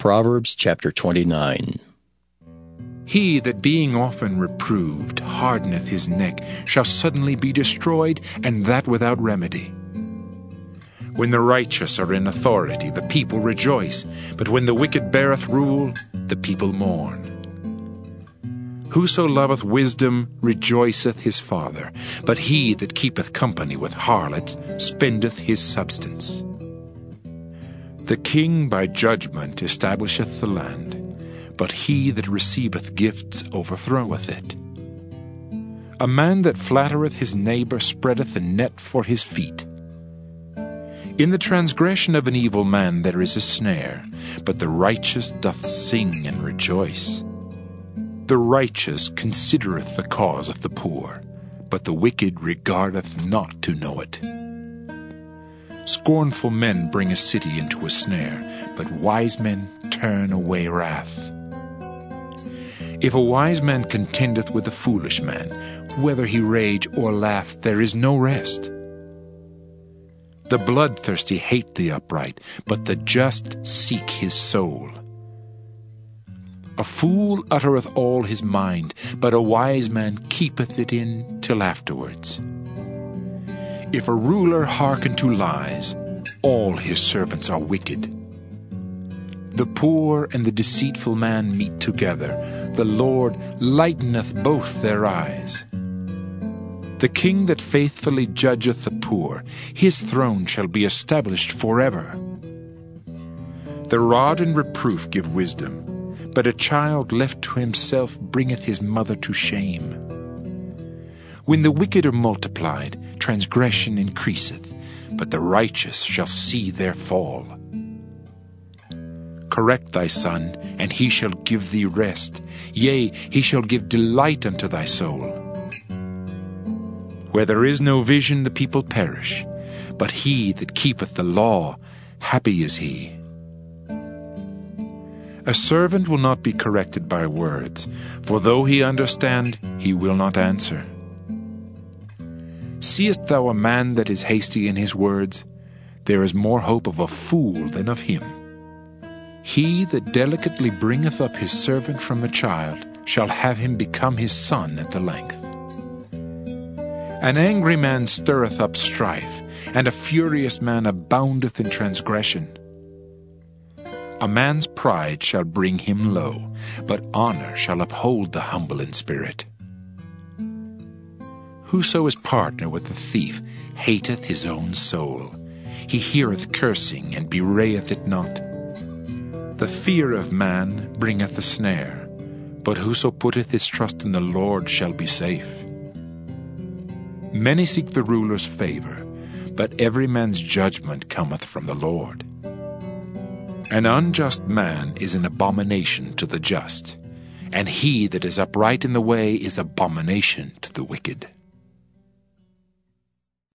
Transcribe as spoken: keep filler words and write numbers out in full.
Proverbs chapter twenty-nine. He that being often reproved hardeneth his neck shall suddenly be destroyed, and that without remedy. When the righteous are in authority, the people rejoice, but when the wicked beareth rule, the people mourn. Whoso loveth wisdom rejoiceth his father, but he that keepeth company with harlots spendeth his substance. The king by judgment establisheth the land, but he that receiveth gifts overthroweth it. A man that flattereth his neighbor spreadeth a net for his feet. In the transgression of an evil man there is a snare, but the righteous doth sing and rejoice. The righteous considereth the cause of the poor, but the wicked regardeth not to know it. Scornful men bring a city into a snare, but wise men turn away wrath. If a wise man contendeth with a foolish man, whether he rage or laugh, there is no rest. The bloodthirsty hate the upright, but the just seek his soul. A fool uttereth all his mind, but a wise man keepeth it in till afterwards. If a ruler hearken to lies, all his servants are wicked. The poor and the deceitful man meet together. The Lord lighteneth both their eyes. The king that faithfully judgeth the poor, his throne shall be established forever. The rod and reproof give wisdom, but a child left to himself bringeth his mother to shame. When the wicked are multiplied, transgression increaseth, but the righteous shall see their fall. Correct thy son, and he shall give thee rest. Yea, he shall give delight unto thy soul. Where there is no vision, the people perish, but he that keepeth the law, happy is he. A servant will not be corrected by words, for though he understand, he will not answer. Seest thou a man that is hasty in his words? There is more hope of a fool than of him. He that delicately bringeth up his servant from a child shall have him become his son at the length. An angry man stirreth up strife, and a furious man aboundeth in transgression. A man's pride shall bring him low, but honor shall uphold the humble in spirit. Whoso is partner with the thief hateth his own soul. He heareth cursing, and bewrayeth it not. The fear of man bringeth a snare, but whoso putteth his trust in the Lord shall be safe. Many seek the ruler's favor, but every man's judgment cometh from the Lord. An unjust man is an abomination to the just, and he that is upright in the way is abomination to the wicked.